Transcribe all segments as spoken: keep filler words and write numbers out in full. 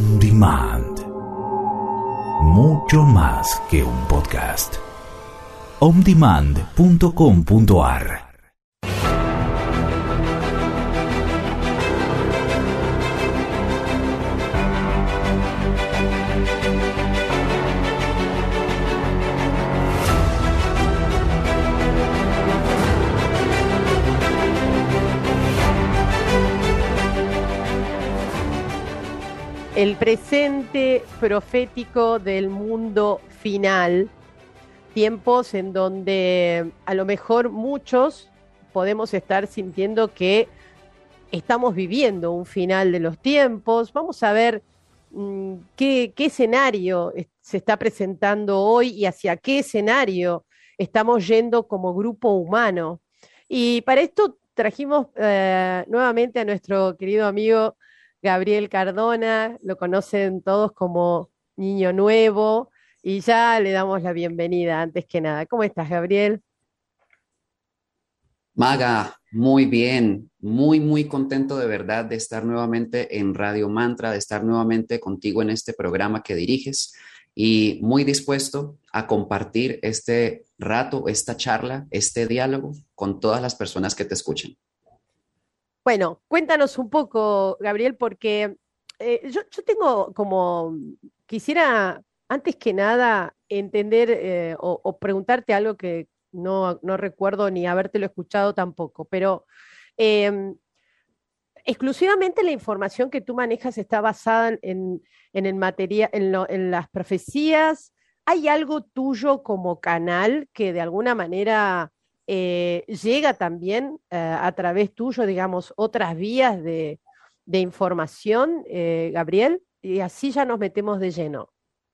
On Demand. Mucho más que un podcast. on demand punto com punto a r. El presente profético del mundo final, tiempos en donde a lo mejor muchos podemos estar sintiendo que estamos viviendo un final de los tiempos. Vamos a ver mmm, qué, qué escenario se está presentando hoy y hacia qué escenario estamos yendo como grupo humano. Y para esto trajimos eh, nuevamente a nuestro querido amigo Gabriel Cardona, lo conocen todos como Niño Nuevo, y ya le damos la bienvenida antes que nada. ¿Cómo estás, Gabriel? Maga, muy bien, muy, muy contento de verdad de estar nuevamente en Radio Mantra, de estar nuevamente contigo en este programa que diriges y muy dispuesto a compartir este rato, esta charla, este diálogo con todas las personas que te escuchen. Bueno, cuéntanos un poco, Gabriel, porque eh, yo, yo tengo como, quisiera antes que nada entender eh, o, o preguntarte algo que no, no recuerdo ni habértelo escuchado tampoco, pero eh, exclusivamente la información que tú manejas está basada en, en el materia, en, lo- en las profecías. ¿Hay algo tuyo como canal que de alguna manera eh, llega también eh, a través tuyo, digamos, otras vías de, de información, eh, Gabriel? Y así ya nos metemos de lleno.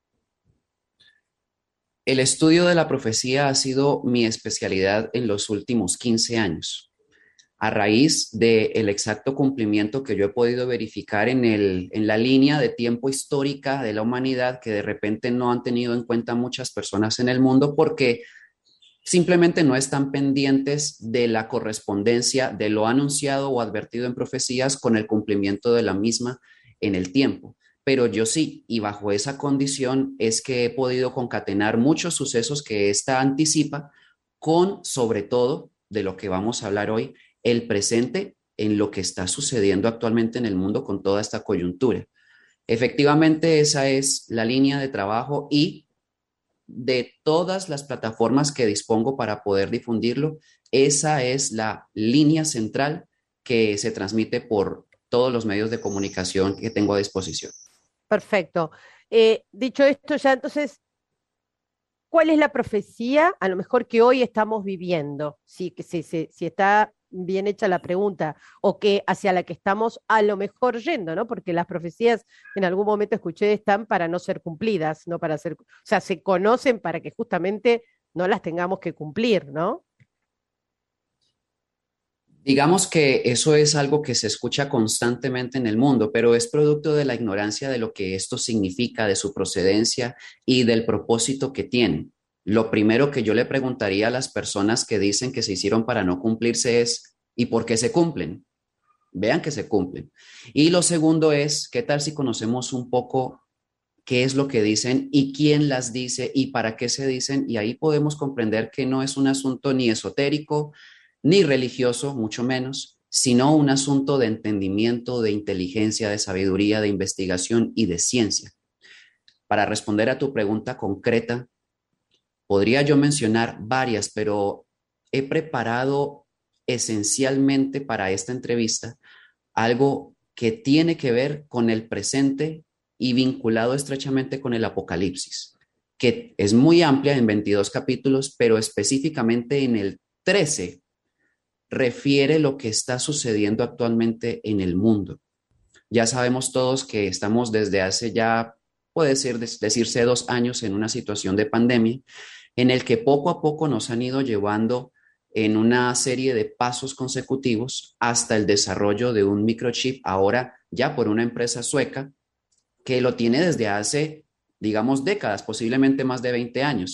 El estudio de la profecía ha sido mi especialidad en los últimos quince años. A raíz del exacto cumplimiento que yo he podido verificar en, el, en la línea de tiempo histórica de la humanidad que de repente no han tenido en cuenta muchas personas en el mundo porque simplemente no están pendientes de la correspondencia de lo anunciado o advertido en profecías con el cumplimiento de la misma en el tiempo. Pero yo sí, y bajo esa condición es que he podido concatenar muchos sucesos que ésta anticipa con, sobre todo, de lo que vamos a hablar hoy, el presente en lo que está sucediendo actualmente en el mundo con toda esta coyuntura. Efectivamente, esa es la línea de trabajo y de todas las plataformas que dispongo para poder difundirlo, esa es la línea central que se transmite por todos los medios de comunicación que tengo a disposición. Perfecto. Eh, dicho esto, ya entonces, ¿cuál es la profecía, a lo mejor que hoy estamos viviendo? Si, que si, si, si está bien hecha la pregunta, o que hacia la que estamos a lo mejor yendo, ¿no? Porque las profecías, en algún momento escuché, están para no ser cumplidas, no para ser, o sea, se conocen para que justamente no las tengamos que cumplir, ¿no? Digamos que eso es algo que se escucha constantemente en el mundo, pero es producto de la ignorancia de lo que esto significa, de su procedencia y del propósito que tienen. Lo primero que yo le preguntaría a las personas que dicen que se hicieron para no cumplirse es, ¿y por qué se cumplen? Vean que se cumplen. Y lo segundo es, ¿qué tal si conocemos un poco qué es lo que dicen y quién las dice y para qué se dicen? Y ahí podemos comprender que no es un asunto ni esotérico, ni religioso, mucho menos, sino un asunto de entendimiento, de inteligencia, de sabiduría, de investigación y de ciencia. Para responder a tu pregunta concreta, podría yo mencionar varias, pero he preparado esencialmente para esta entrevista algo que tiene que ver con el presente y vinculado estrechamente con el Apocalipsis, que es muy amplia en veintidós capítulos, pero específicamente en el trece refiere lo que está sucediendo actualmente en el mundo. Ya sabemos todos que estamos desde hace ya, puede ser, decirse, dos años en una situación de pandemia en el que poco a poco nos han ido llevando en una serie de pasos consecutivos hasta el desarrollo de un microchip ahora ya por una empresa sueca que lo tiene desde hace, digamos, décadas, posiblemente más de veinte años,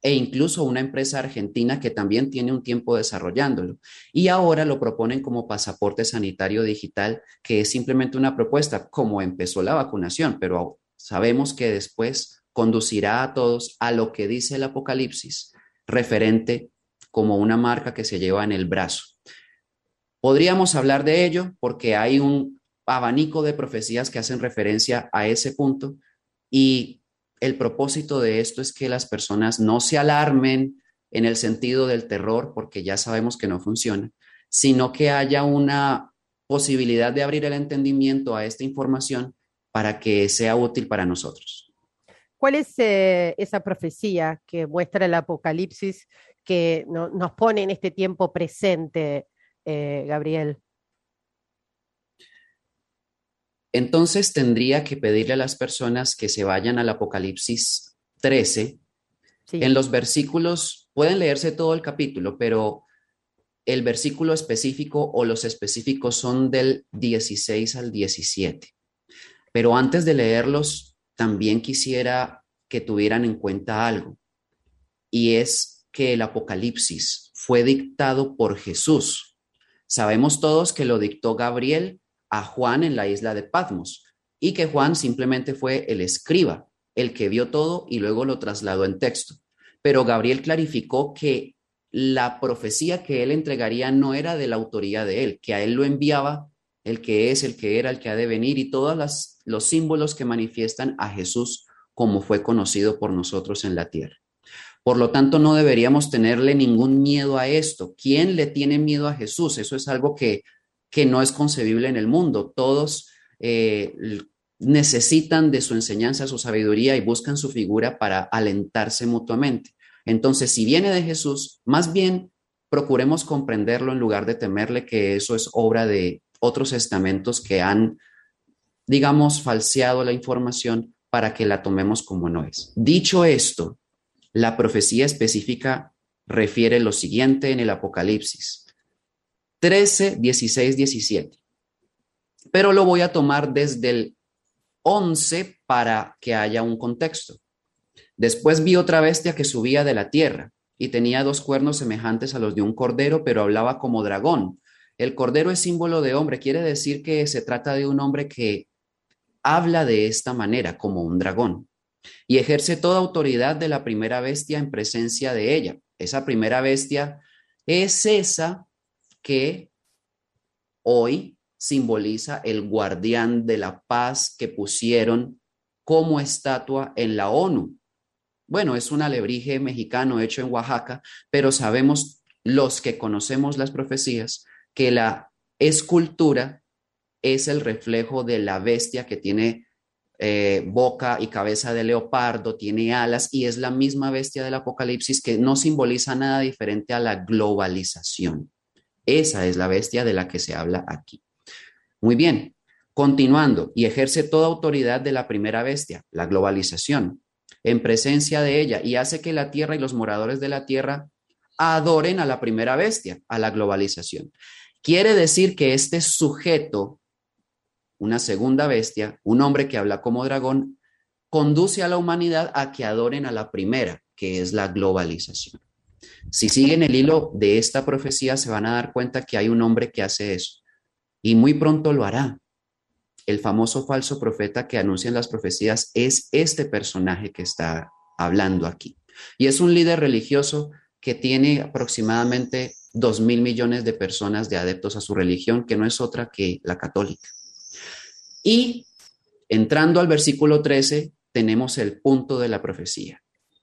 e incluso una empresa argentina que también tiene un tiempo desarrollándolo. Y ahora lo proponen como pasaporte sanitario digital, que es simplemente una propuesta, como empezó la vacunación, pero sabemos que después conducirá a todos a lo que dice el Apocalipsis, referente como una marca que se lleva en el brazo. Podríamos hablar de ello porque hay un abanico de profecías que hacen referencia a ese punto, y el propósito de esto es que las personas no se alarmen en el sentido del terror, porque ya sabemos que no funciona, sino que haya una posibilidad de abrir el entendimiento a esta información para que sea útil para nosotros. ¿Cuál es eh, esa profecía que muestra el Apocalipsis que no, nos pone en este tiempo presente, eh, Gabriel? Entonces tendría que pedirle a las personas que se vayan al Apocalipsis trece. Sí. En los versículos, pueden leerse todo el capítulo, pero el versículo específico o los específicos son del dieciséis al diecisiete. Pero antes de leerlos, también quisiera que tuvieran en cuenta algo, y es que el Apocalipsis fue dictado por Jesús. Sabemos todos que lo dictó Gabriel a Juan en la isla de Patmos, y que Juan simplemente fue el escriba, el que vio todo y luego lo trasladó en texto. Pero Gabriel clarificó que la profecía que él entregaría no era de la autoría de él, que a él lo enviaba el que es, el que era, el que ha de venir, y todos las, los símbolos que manifiestan a Jesús como fue conocido por nosotros en la tierra. Por lo tanto, no deberíamos tenerle ningún miedo a esto. ¿Quién le tiene miedo a Jesús? Eso es algo que que no es concebible en el mundo. Todos eh, necesitan de su enseñanza, su sabiduría, y buscan su figura para alentarse mutuamente. Entonces, si viene de Jesús, más bien procuremos comprenderlo en lugar de temerle, que eso es obra de otros estamentos que han, digamos, falseado la información para que la tomemos como no es. Dicho esto, la profecía específica refiere lo siguiente en el Apocalipsis trece, dieciséis, diecisiete. Pero lo voy a tomar desde el once para que haya un contexto. Después vi otra bestia que subía de la tierra y tenía dos cuernos semejantes a los de un cordero, pero hablaba como dragón. El cordero es símbolo de hombre, quiere decir que se trata de un hombre que habla de esta manera, como un dragón, y ejerce toda autoridad de la primera bestia en presencia de ella. Esa primera bestia es esa que hoy simboliza el guardián de la paz que pusieron como estatua en la ONU. Bueno, es un alebrije mexicano hecho en Oaxaca, pero sabemos los que conocemos las profecías que la escultura es el reflejo de la bestia que tiene eh, boca y cabeza de leopardo, tiene alas, y es la misma bestia del Apocalipsis, que no simboliza nada diferente a la globalización. Esa es la bestia de la que se habla aquí. Muy bien, continuando, y ejerce toda autoridad de la primera bestia, la globalización, en presencia de ella, y hace que la tierra y los moradores de la tierra adoren a la primera bestia, a la globalización. Quiere decir que este sujeto, una segunda bestia, un hombre que habla como dragón, conduce a la humanidad a que adoren a la primera, que es la globalización. Si siguen el hilo de esta profecía, se van a dar cuenta que hay un hombre que hace eso, y muy pronto lo hará. El famoso falso profeta que anuncia en las profecías es este personaje que está hablando aquí. Y es un líder religioso que tiene aproximadamente dos mil millones de personas de adeptos a su religión, que no es otra que la católica. Y entrando al versículo trece, tenemos el punto de la profecía.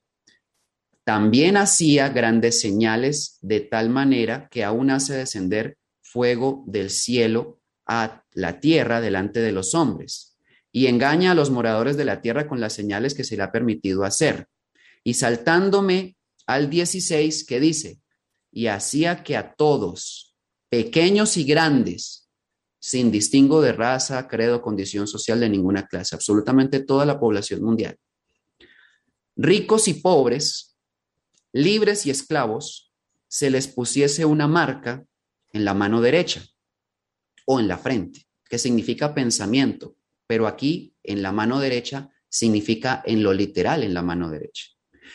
También hacía grandes señales, de tal manera que aún hace descender fuego del cielo a la tierra delante de los hombres, y engaña a los moradores de la tierra con las señales que se le ha permitido hacer. Y saltándome al dieciséis, que dice, y hacía que a todos, pequeños y grandes, sin distingo de raza, credo, condición social de ninguna clase, absolutamente toda la población mundial, ricos y pobres, libres y esclavos, se les pusiese una marca en la mano derecha o en la frente, que significa pensamiento, pero aquí en la mano derecha significa en lo literal en la mano derecha.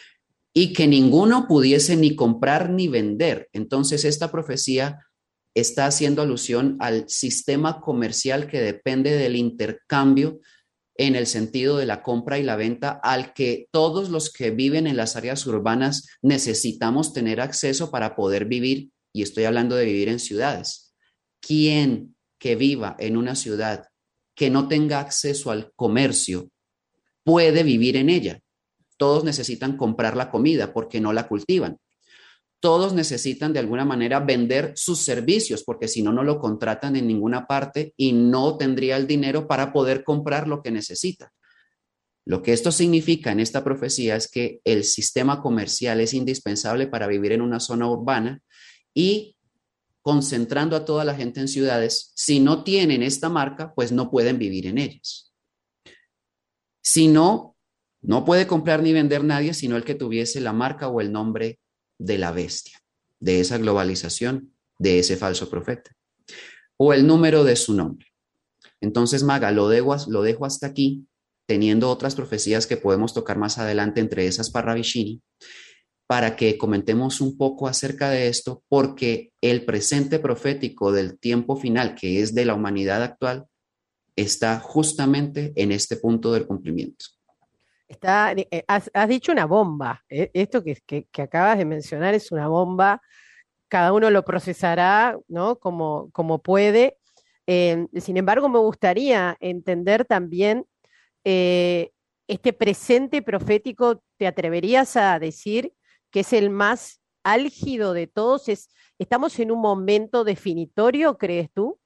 y que ninguno pudiese ni comprar ni vender. Entonces, esta profecía está haciendo alusión al sistema comercial que depende del intercambio en el sentido de la compra y la venta, al que todos los que viven en las áreas urbanas necesitamos tener acceso para poder vivir, y estoy hablando de vivir en ciudades. ¿Quién que viva en una ciudad que no tenga acceso al comercio puede vivir en ella? Todos necesitan comprar la comida porque no la cultivan. Todos necesitan de alguna manera vender sus servicios porque si no, no lo contratan en ninguna parte y no tendría el dinero para poder comprar lo que necesita. Lo que esto significa en esta profecía es que el sistema comercial es indispensable para vivir en una zona urbana y concentrando a toda la gente en ciudades, si no tienen esta marca, pues no pueden vivir en ellas. Si no, no puede comprar ni vender nadie, sino el que tuviese la marca o el nombre de la bestia, de esa globalización, de ese falso profeta, o el número de su nombre. Entonces, Maga, lo dejo, lo dejo hasta aquí, teniendo otras profecías que podemos tocar más adelante, entre esas Parravishini, para que comentemos un poco acerca de esto, porque el presente profético del tiempo final, que es de la humanidad actual, está justamente en este punto del cumplimiento. Está, eh, has, has dicho una bomba. Eh, Esto que, que, que acabas de mencionar es una bomba. Cada uno lo procesará, ¿no? Como, como puede. Eh, sin embargo, me gustaría entender también eh, este presente profético. ¿Te atreverías a decir que es el más álgido de todos? Es, ¿estamos en un momento definitorio, crees tú?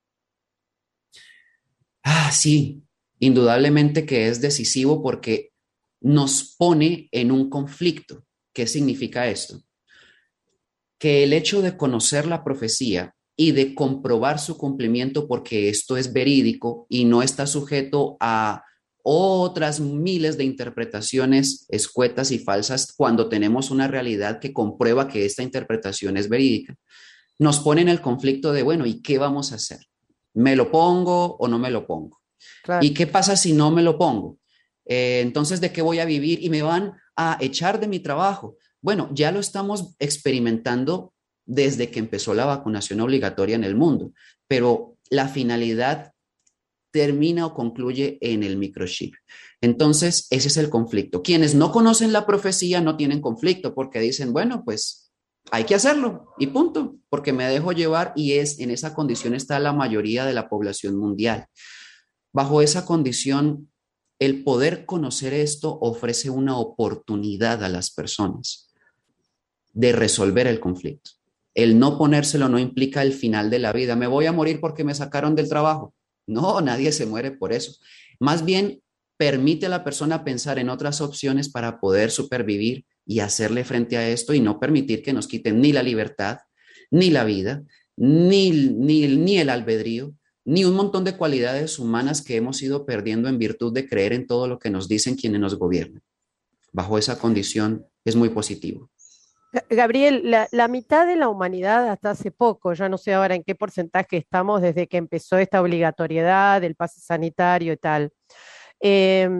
Ah, sí, indudablemente que es decisivo porque nos pone en un conflicto. ¿Qué significa esto? Que el hecho de conocer la profecía y de comprobar su cumplimiento, porque esto es verídico y no está sujeto a otras miles de interpretaciones escuetas y falsas cuando tenemos una realidad que comprueba que esta interpretación es verídica, nos pone en el conflicto de, bueno, ¿y qué vamos a hacer? ¿Me lo pongo o no me lo pongo? Claro. ¿Y qué pasa si no me lo pongo? Eh, entonces, ¿de qué voy a vivir? Y me van a echar de mi trabajo. Bueno, ya lo estamos experimentando desde que empezó la vacunación obligatoria en el mundo, pero la finalidad termina o concluye en el microchip. Entonces, ese es el conflicto. Quienes no conocen la profecía no tienen conflicto porque dicen, bueno, pues hay que hacerlo y punto, porque me dejo llevar y es en esa condición está la mayoría de la población mundial. Bajo esa condición, el poder conocer esto ofrece una oportunidad a las personas de resolver el conflicto. El no ponérselo no implica el final de la vida. Me voy a morir porque me sacaron del trabajo. No, nadie se muere por eso. Más bien, permite a la persona pensar en otras opciones para poder supervivir y hacerle frente a esto y no permitir que nos quiten ni la libertad, ni la vida, ni, ni, ni el albedrío, ni un montón de cualidades humanas que hemos ido perdiendo en virtud de creer en todo lo que nos dicen quienes nos gobiernan. Bajo esa condición es muy positivo. Gabriel, la, la mitad de la humanidad hasta hace poco, ya no sé ahora en qué porcentaje estamos desde que empezó esta obligatoriedad del pase sanitario y tal. Eh,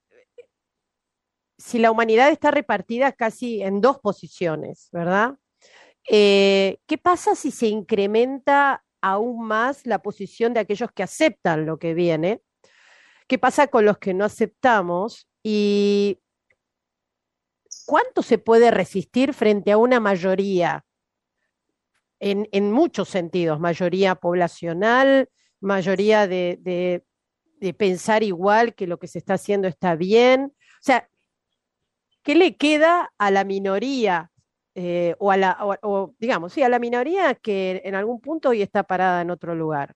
si la humanidad está repartida casi en dos posiciones, ¿verdad? Eh, ¿qué pasa si se incrementa aún más la posición de aquellos que aceptan lo que viene? ¿Qué pasa con los que no aceptamos? Y ¿cuánto se puede resistir frente a una mayoría, en, en muchos sentidos, mayoría poblacional, mayoría de, de, de pensar igual que lo que se está haciendo está bien? O sea, ¿qué le queda a la minoría? Eh, o, a la, o, o, digamos, sí, a la minoría que en algún punto hoy está parada en otro lugar.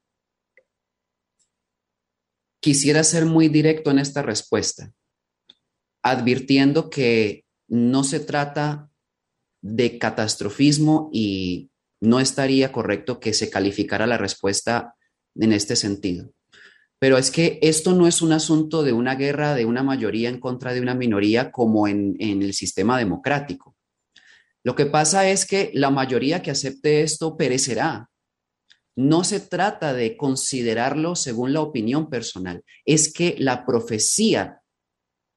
Quisiera ser muy directo en esta respuesta, advirtiendo que no se trata de catastrofismo y no estaría correcto que se calificara la respuesta en este sentido. Pero es que esto no es un asunto de una guerra de una mayoría en contra de una minoría como en, en el sistema democrático. Lo que pasa es que la mayoría que acepte esto perecerá. No se trata de considerarlo según la opinión personal, es que la profecía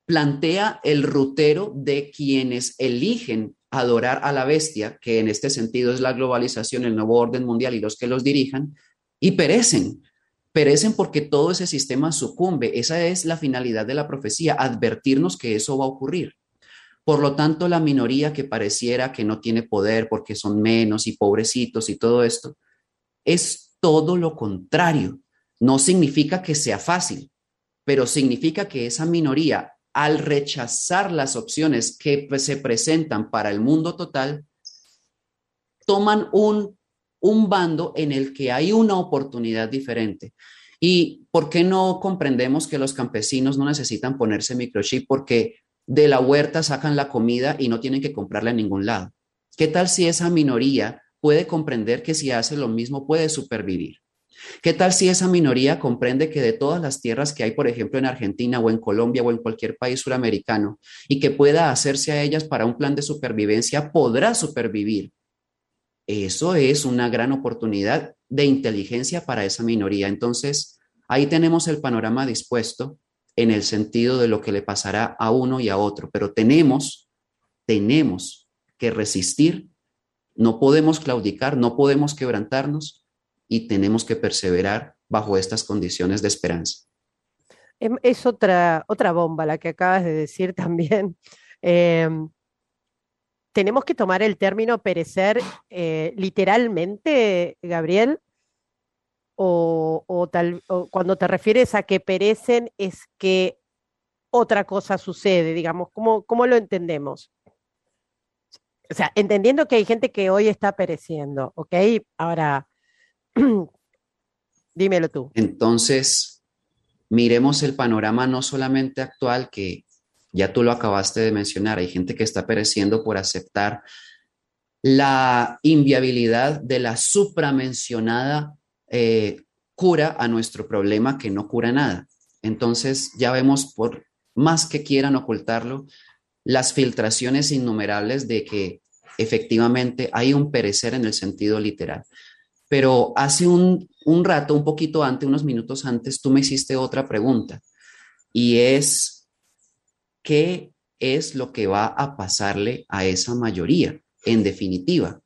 plantea el rutero de quienes eligen adorar a la bestia, que en este sentido es la globalización, el nuevo orden mundial y los que los dirijan, y perecen. Perecen porque todo ese sistema sucumbe. Esa es la finalidad de la profecía, advertirnos que eso va a ocurrir. Por lo tanto, la minoría que pareciera que no tiene poder porque son menos y pobrecitos y todo esto, es todo lo contrario. No significa que sea fácil, pero significa que esa minoría, al rechazar las opciones que se presentan para el mundo total, toman un, un bando en el que hay una oportunidad diferente. ¿Y por qué no comprendemos que los campesinos no necesitan ponerse microchip? Porque de la huerta sacan la comida y no tienen que comprarla en ningún lado. ¿Qué tal si esa minoría puede comprender que si hace lo mismo puede supervivir? ¿Qué tal si esa minoría comprende que de todas las tierras que hay, por ejemplo, en Argentina o en Colombia o en cualquier país suramericano, y que pueda hacerse a ellas para un plan de supervivencia, podrá supervivir? Eso es una gran oportunidad de inteligencia para esa minoría. Entonces, ahí tenemos el panorama dispuesto en el sentido de lo que le pasará a uno y a otro, pero tenemos, tenemos que resistir, no podemos claudicar, no podemos quebrantarnos y tenemos que perseverar bajo estas condiciones de esperanza. Es otra, otra bomba la que acabas de decir también. Eh, tenemos que tomar el término perecer eh, literalmente, Gabriel, o, o, tal, o cuando te refieres a que perecen es que otra cosa sucede, digamos, ¿cómo, cómo lo entendemos? O sea, entendiendo que hay gente que hoy está pereciendo, ¿ok? Ahora, dímelo tú. Entonces, miremos el panorama no solamente actual, que ya tú lo acabaste de mencionar, hay gente que está pereciendo por aceptar la inviabilidad de la supramencionada eh, cura a nuestro problema que no cura nada. Entonces ya vemos, por más que quieran ocultarlo, las filtraciones innumerables de que efectivamente hay un perecer en el sentido literal. Pero hace un, un rato, un poquito antes, unos minutos antes, tú me hiciste otra pregunta y es, ¿qué es lo que va a pasarle a esa mayoría en definitiva?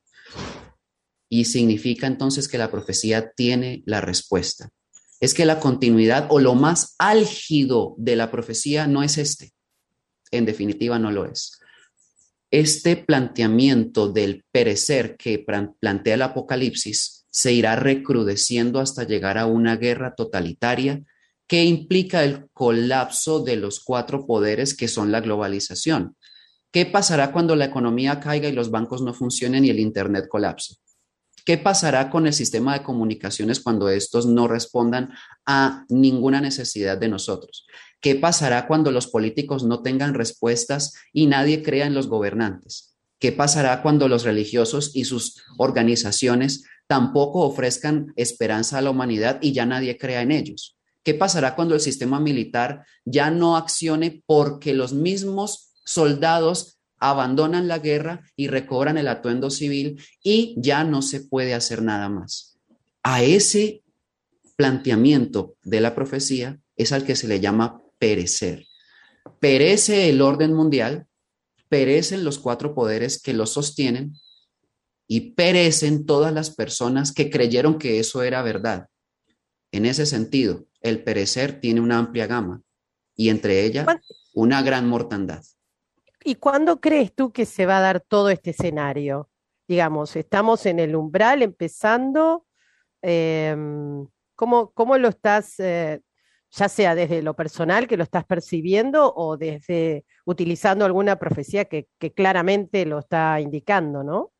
Y significa entonces que la profecía tiene la respuesta. Es que la continuidad o lo más álgido de la profecía no es este. En definitiva no lo es. Este planteamiento del perecer que plantea el Apocalipsis se irá recrudeciendo hasta llegar a una guerra totalitaria que implica el colapso de los cuatro poderes que son la globalización. ¿Qué pasará cuando la economía caiga y los bancos no funcionen y el Internet colapse? ¿Qué pasará con el sistema de comunicaciones cuando estos no respondan a ninguna necesidad de nosotros? ¿Qué pasará cuando los políticos no tengan respuestas y nadie crea en los gobernantes? ¿Qué pasará cuando los religiosos y sus organizaciones tampoco ofrezcan esperanza a la humanidad y ya nadie crea en ellos? ¿Qué pasará cuando el sistema militar ya no accione porque los mismos soldados abandonan la guerra y recobran el atuendo civil y ya no se puede hacer nada más? A ese planteamiento de la profecía es al que se le llama perecer. Perece el orden mundial, perecen los cuatro poderes que lo sostienen y perecen todas las personas que creyeron que eso era verdad. En ese sentido, el perecer tiene una amplia gama y entre ellas una gran mortandad. ¿Y cuándo crees tú que se va a dar todo este escenario? Digamos, estamos en el umbral empezando. Eh, ¿cómo, cómo lo estás, eh, ya sea desde lo personal que lo estás percibiendo o desde utilizando alguna profecía que, que claramente lo está indicando, ¿no?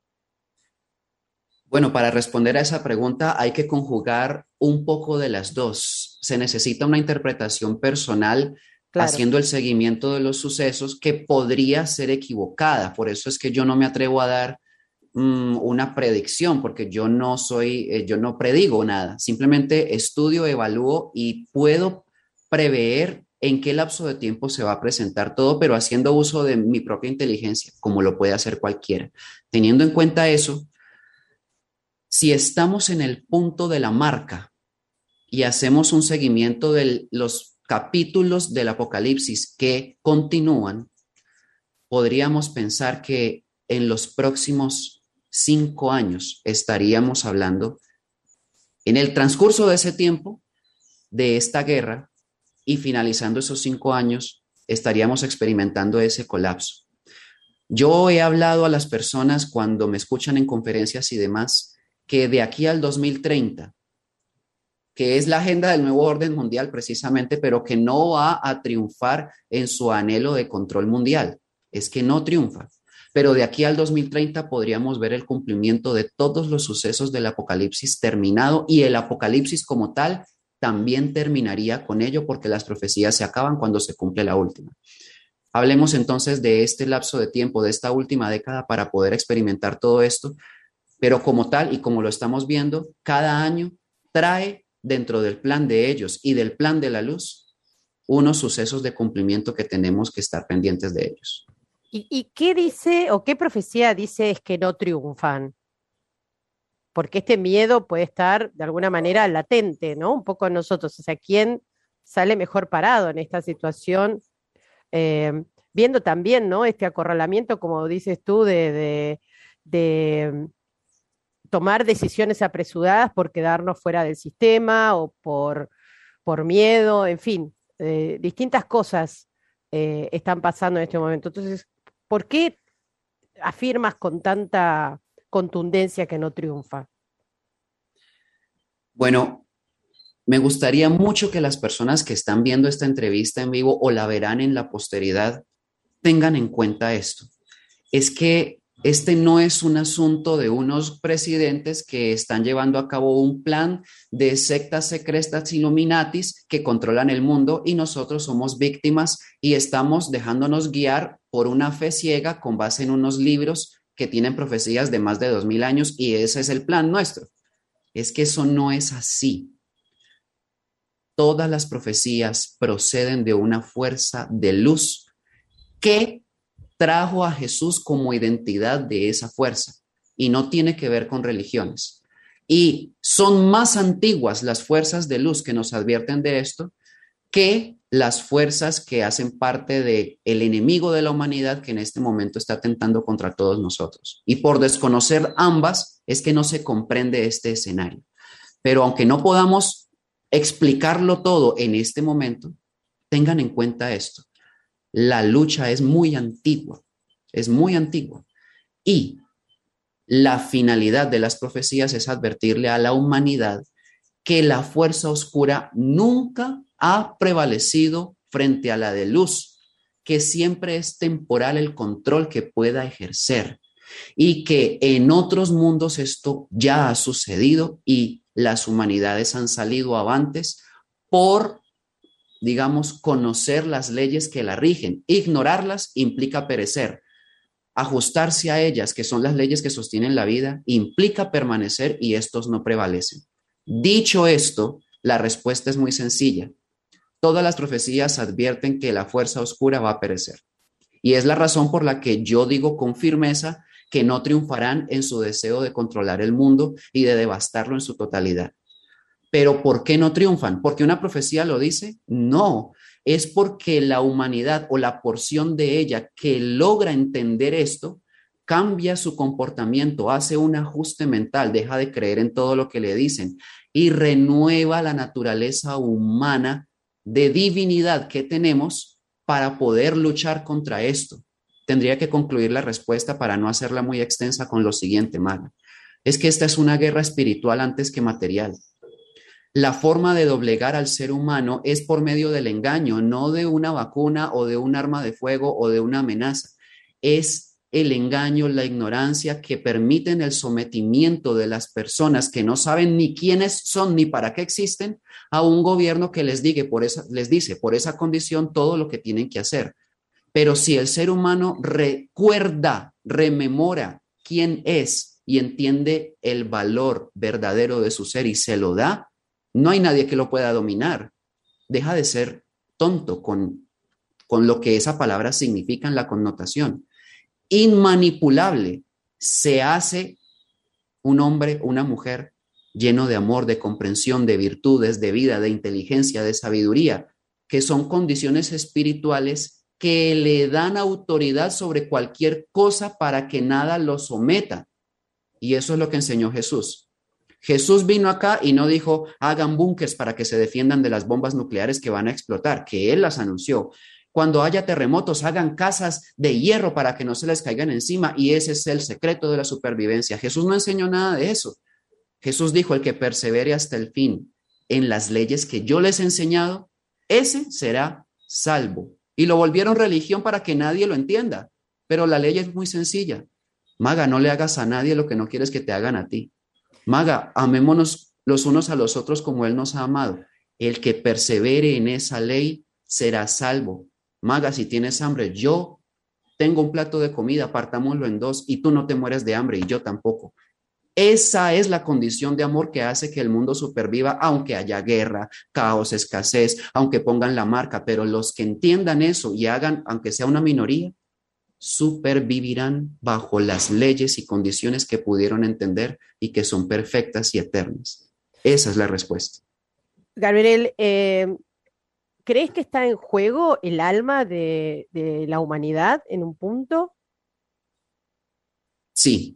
Bueno, para responder a esa pregunta hay que conjugar un poco de las dos. Se necesita una interpretación personal, claro, haciendo el seguimiento de los sucesos que podría ser equivocada. Por eso es que yo no me atrevo a dar um, una predicción, porque yo no soy, eh, yo no predigo nada. Simplemente estudio, evalúo y puedo prever en qué lapso de tiempo se va a presentar todo, pero haciendo uso de mi propia inteligencia, como lo puede hacer cualquiera. Teniendo en cuenta eso, si estamos en el punto de la marca y hacemos un seguimiento de los capítulos del Apocalipsis que continúan, podríamos pensar que en los próximos cinco años estaríamos hablando, en el transcurso de ese tiempo, de esta guerra, y finalizando esos cinco años, estaríamos experimentando ese colapso. Yo he hablado a las personas cuando me escuchan en conferencias y demás, que de aquí al dos mil treinta, que es la agenda del nuevo orden mundial precisamente, pero que no va a triunfar en su anhelo de control mundial, es que no triunfa. Pero de aquí al dos mil treinta podríamos ver el cumplimiento de todos los sucesos del Apocalipsis terminado, y el Apocalipsis como tal también terminaría con ello, porque las profecías se acaban cuando se cumple la última. Hablemos entonces de este lapso de tiempo, de esta última década, para poder experimentar todo esto, pero como tal y como lo estamos viendo, cada año trae dentro del plan de ellos y del plan de la luz unos sucesos de cumplimiento que tenemos que estar pendientes de ellos. ¿Y, y qué dice o qué profecía dice es que no triunfan? Porque este miedo puede estar de alguna manera latente, ¿no? Un poco en nosotros. O sea, ¿quién sale mejor parado en esta situación? Eh, viendo también, ¿no? Este acorralamiento, como dices tú, de, de, de tomar decisiones apresuradas por quedarnos fuera del sistema o por, por miedo, en fin, eh, distintas cosas eh, están pasando en este momento. Entonces, ¿por qué afirmas con tanta contundencia que no triunfa? Bueno, me gustaría mucho que las personas que están viendo esta entrevista en vivo o la verán en la posteridad tengan en cuenta esto. Es que este no es un asunto de unos presidentes que están llevando a cabo un plan de sectas secretas Illuminatis que controlan el mundo, y nosotros somos víctimas y estamos dejándonos guiar por una fe ciega con base en unos libros que tienen profecías de más de dos mil años, y ese es el plan nuestro. Es que eso no es así. Todas las profecías proceden de una fuerza de luz que trajo a Jesús como identidad de esa fuerza, y no tiene que ver con religiones. Y son más antiguas las fuerzas de luz que nos advierten de esto que las fuerzas que hacen parte del enemigo de la humanidad, que en este momento está atentando contra todos nosotros. Y por desconocer ambas es que no se comprende este escenario. Pero aunque no podamos explicarlo todo en este momento, tengan en cuenta esto. La lucha es muy antigua, es muy antigua. Y la finalidad de las profecías es advertirle a la humanidad que la fuerza oscura nunca ha prevalecido frente a la de luz, que siempre es temporal el control que pueda ejercer, y que en otros mundos esto ya ha sucedido y las humanidades han salido avantes por, digamos, conocer las leyes que la rigen. Ignorarlas implica perecer. Ajustarse a ellas, que son las leyes que sostienen la vida, implica permanecer, y estos no prevalecen. Dicho esto, la respuesta es muy sencilla. Todas las profecías advierten que la fuerza oscura va a perecer. Y es la razón por la que yo digo con firmeza que no triunfarán en su deseo de controlar el mundo y de devastarlo en su totalidad. ¿Pero por qué no triunfan? ¿Porque una profecía lo dice? No, es porque la humanidad o la porción de ella que logra entender esto cambia su comportamiento, hace un ajuste mental, deja de creer en todo lo que le dicen y renueva la naturaleza humana de divinidad que tenemos para poder luchar contra esto. Tendría que concluir la respuesta para no hacerla muy extensa con lo siguiente, Mara. Es que esta es una guerra espiritual antes que material. La forma de doblegar al ser humano es por medio del engaño, no de una vacuna o de un arma de fuego o de una amenaza. Es el engaño, la ignorancia que permiten el sometimiento de las personas que no saben ni quiénes son ni para qué existen a un gobierno que les diga, por esa, les dice por esa condición todo lo que tienen que hacer. Pero si el ser humano recuerda, rememora quién es y entiende el valor verdadero de su ser y se lo da, no hay nadie que lo pueda dominar. Deja de ser tonto con, con lo que esa palabra significa en la connotación. Inmanipulable, se hace un hombre, una mujer lleno de amor, de comprensión, de virtudes, de vida, de inteligencia, de sabiduría, que son condiciones espirituales que le dan autoridad sobre cualquier cosa para que nada lo someta. Y eso es lo que enseñó Jesús. Jesús vino acá y no dijo, hagan búnkers para que se defiendan de las bombas nucleares que van a explotar, que él las anunció. Cuando haya terremotos, hagan casas de hierro para que no se les caigan encima, y ese es el secreto de la supervivencia. Jesús no enseñó nada de eso. Jesús dijo, el que persevere hasta el fin en las leyes que yo les he enseñado, ese será salvo. Y lo volvieron religión para que nadie lo entienda. Pero la ley es muy sencilla. Maga, no le hagas a nadie lo que no quieres que te hagan a ti. Maga, amémonos los unos a los otros como Él nos ha amado. El que persevere en esa ley será salvo. Maga, si tienes hambre, yo tengo un plato de comida, partámoslo en dos y tú no te mueres de hambre y yo tampoco. Esa es la condición de amor que hace que el mundo superviva, aunque haya guerra, caos, escasez, aunque pongan la marca, pero los que entiendan eso y hagan, aunque sea una minoría, supervivirán bajo las leyes y condiciones que pudieron entender y que son perfectas y eternas. Esa es la respuesta. Gabriel, eh, ¿crees que está en juego el alma de, de la humanidad en un punto? Sí.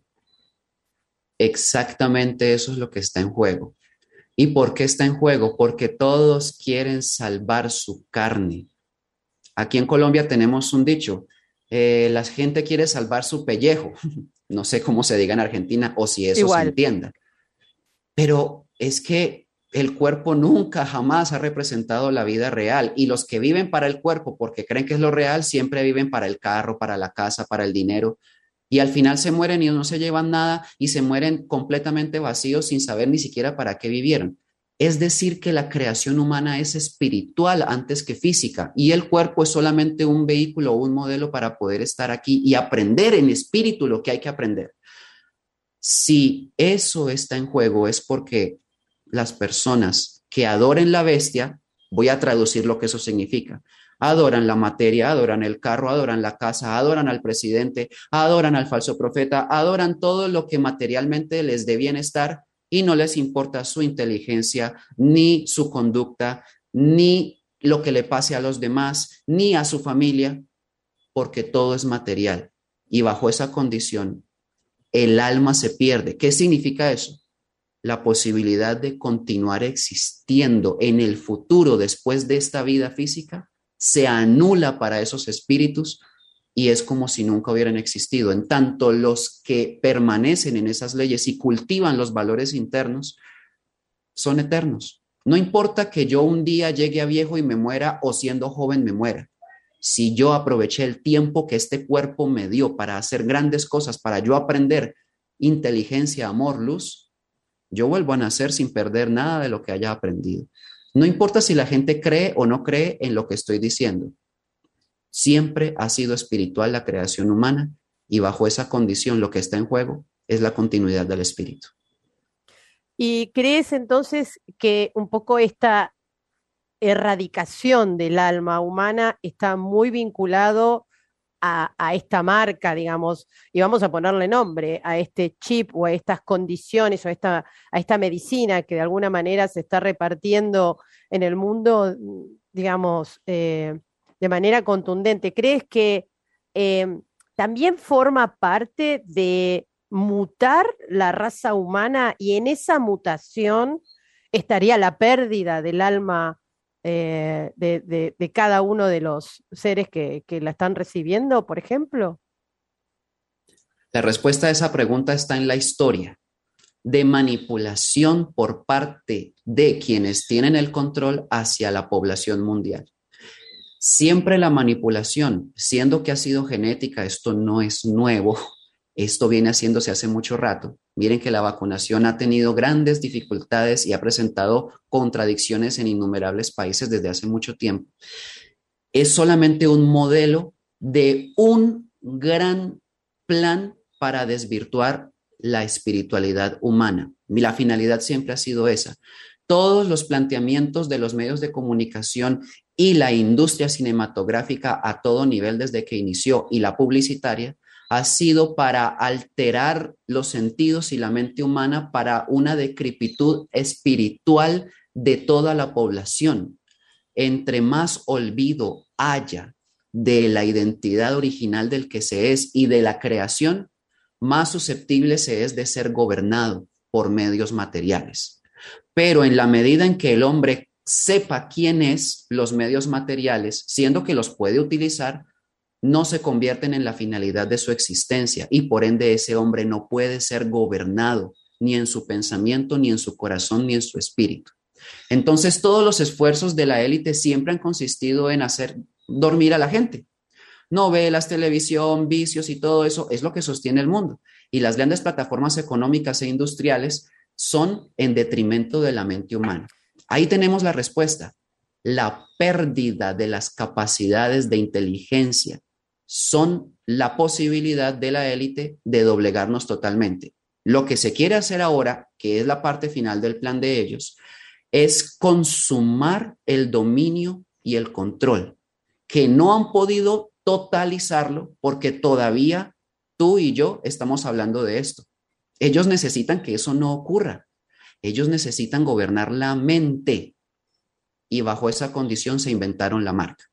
Exactamente eso es lo que está en juego. ¿Y por qué está en juego? Porque todos quieren salvar su carne. Aquí en Colombia tenemos un dicho, eh, la gente quiere salvar su pellejo. No sé cómo se diga en Argentina o si eso Igual. se entienda. Pero es que el cuerpo nunca, jamás ha representado la vida real. Y los que viven para el cuerpo porque creen que es lo real, siempre viven para el carro, para la casa, para el dinero. Y al final se mueren y no se llevan nada y se mueren completamente vacíos sin saber ni siquiera para qué vivieron. Es decir, que la creación humana es espiritual antes que física y el cuerpo es solamente un vehículo o un modelo para poder estar aquí y aprender en espíritu lo que hay que aprender. Si eso está en juego es porque las personas que adoren la bestia, voy a traducir lo que eso significa, adoran la materia, adoran el carro, adoran la casa, adoran al presidente, adoran al falso profeta, adoran todo lo que materialmente les dé bienestar y no les importa su inteligencia, ni su conducta, ni lo que le pase a los demás, ni a su familia, porque todo es material. Y bajo esa condición, el alma se pierde. ¿Qué significa eso? La posibilidad de continuar existiendo en el futuro después de esta vida física se anula para esos espíritus y es como si nunca hubieran existido. En tanto, los que permanecen en esas leyes y cultivan los valores internos son eternos. No importa que yo un día llegue a viejo y me muera o siendo joven me muera. Si yo aproveché el tiempo que este cuerpo me dio para hacer grandes cosas, para yo aprender inteligencia, amor, luz, yo vuelvo a nacer sin perder nada de lo que haya aprendido. No importa si la gente cree o no cree en lo que estoy diciendo. Siempre ha sido espiritual la creación humana y bajo esa condición lo que está en juego es la continuidad del espíritu. ¿Y crees entonces que un poco esta erradicación del alma humana está muy vinculado a, a esta marca, digamos, y vamos a ponerle nombre a este chip o a estas condiciones o a esta, a esta medicina que de alguna manera se está repartiendo en el mundo, digamos, eh, de manera contundente? ¿Crees que eh, también forma parte de mutar la raza humana y en esa mutación estaría la pérdida del alma eh, de, de, de cada uno de los seres que, que la están recibiendo, por ejemplo? La respuesta a esa pregunta está en la historia de manipulación por parte de quienes tienen el control hacia la población mundial. Siempre la manipulación, siendo que ha sido genética, esto no es nuevo, esto viene haciéndose hace mucho rato. Miren que la vacunación ha tenido grandes dificultades y ha presentado contradicciones en innumerables países desde hace mucho tiempo. Es solamente un modelo de un gran plan para desvirtuar la espiritualidad humana. La finalidad siempre ha sido esa. Todos los planteamientos de los medios de comunicación y la industria cinematográfica a todo nivel desde que inició y la publicitaria ha sido para alterar los sentidos y la mente humana para una decrepitud espiritual de toda la población. entre más olvido haya de la identidad original del que se es y de la creación, más susceptible se es de ser gobernado por medios materiales. Pero en la medida en que el hombre sepa quién es, los medios materiales, siendo que los puede utilizar, no se convierten en la finalidad de su existencia y por ende ese hombre no puede ser gobernado ni en su pensamiento, ni en su corazón, ni en su espíritu. Entonces todos los esfuerzos de la élite siempre han consistido en hacer dormir a la gente. Novelas, televisión, vicios y todo eso es lo que sostiene el mundo. Y las grandes plataformas económicas e industriales son en detrimento de la mente humana. Ahí tenemos la respuesta. La pérdida de las capacidades de inteligencia son la posibilidad de la élite de doblegarnos totalmente. Lo que se quiere hacer ahora, que es la parte final del plan de ellos, es consumar el dominio y el control, que no han podido totalizarlo porque todavía tú y yo estamos hablando de esto. Ellos necesitan que eso no ocurra. Ellos necesitan gobernar la mente y bajo esa condición se inventaron la marca.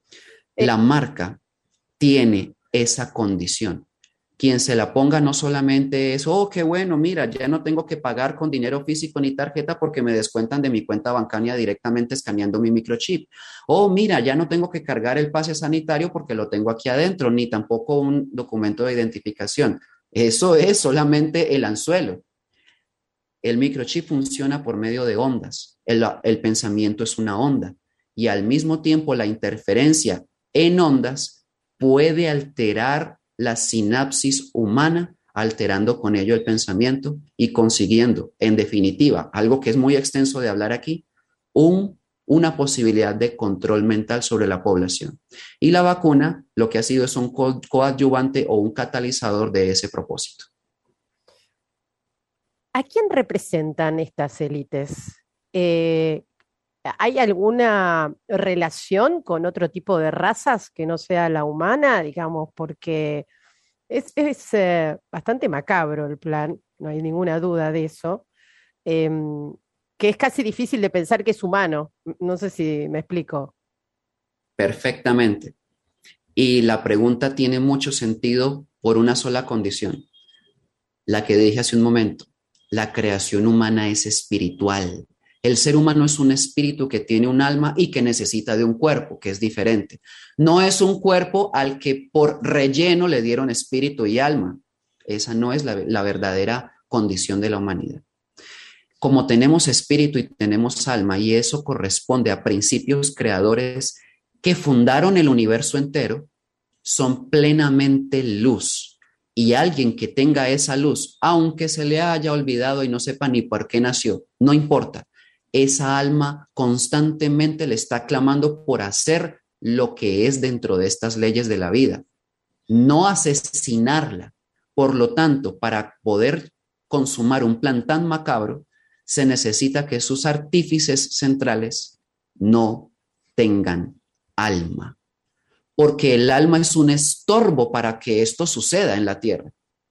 La marca tiene esa condición. Quien se la ponga no solamente es, oh, qué bueno, mira, ya no tengo que pagar con dinero físico ni tarjeta porque me descuentan de mi cuenta bancaria directamente escaneando mi microchip. Oh, mira, ya no tengo que cargar el pase sanitario porque lo tengo aquí adentro, ni tampoco un documento de identificación. Eso es solamente el anzuelo. El microchip funciona por medio de ondas. El, el pensamiento es una onda y al mismo tiempo la interferencia en ondas puede alterar la sinapsis humana, alterando con ello el pensamiento y consiguiendo, en definitiva, algo que es muy extenso de hablar aquí, un, una posibilidad de control mental sobre la población. Y la vacuna lo que ha sido es un co- coadyuvante o un catalizador de ese propósito. ¿A quién representan estas élites? Eh, ¿Hay alguna relación con otro tipo de razas que no sea la humana, digamos? Porque es, es eh, bastante macabro el plan, no hay ninguna duda de eso, eh, que es casi difícil de pensar que es humano. No sé si me explico. Perfectamente. Y la pregunta tiene mucho sentido por una sola condición, la que dije hace un momento. La creación humana es espiritual. El ser humano es un espíritu que tiene un alma y que necesita de un cuerpo, que es diferente. No es un cuerpo al que por relleno le dieron espíritu y alma. Esa no es la, la verdadera condición de la humanidad. Como tenemos espíritu y tenemos alma, y eso corresponde a principios creadores que fundaron el universo entero, son plenamente luz. Y alguien que tenga esa luz, aunque se le haya olvidado y no sepa ni por qué nació, no importa. Esa alma constantemente le está clamando por hacer lo que es dentro de estas leyes de la vida, no asesinarla. Por lo tanto, para poder consumar un plan tan macabro, se necesita que sus artífices centrales no tengan alma, porque el alma es un estorbo para que esto suceda en la tierra.